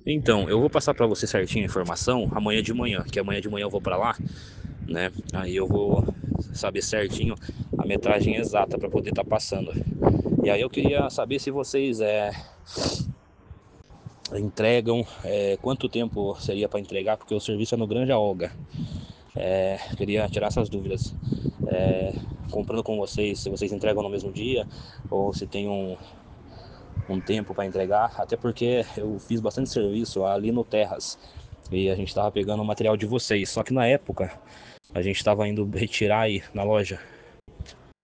Então, eu vou passar para você certinho a informação amanhã de manhã, que amanhã de manhã eu vou para lá, né? Aí eu vou saber certinho a metragem exata para poder estar passando. E aí eu queria saber se vocês entregam, quanto tempo seria para entregar, porque o serviço é no Granja Olga. Queria tirar essas dúvidas. É, comprando com vocês, se vocês entregam no mesmo dia ou se tem um tempo para entregar, até porque eu fiz bastante serviço ali no Terras e a gente estava pegando o material de vocês, só que na época a gente estava indo retirar aí na loja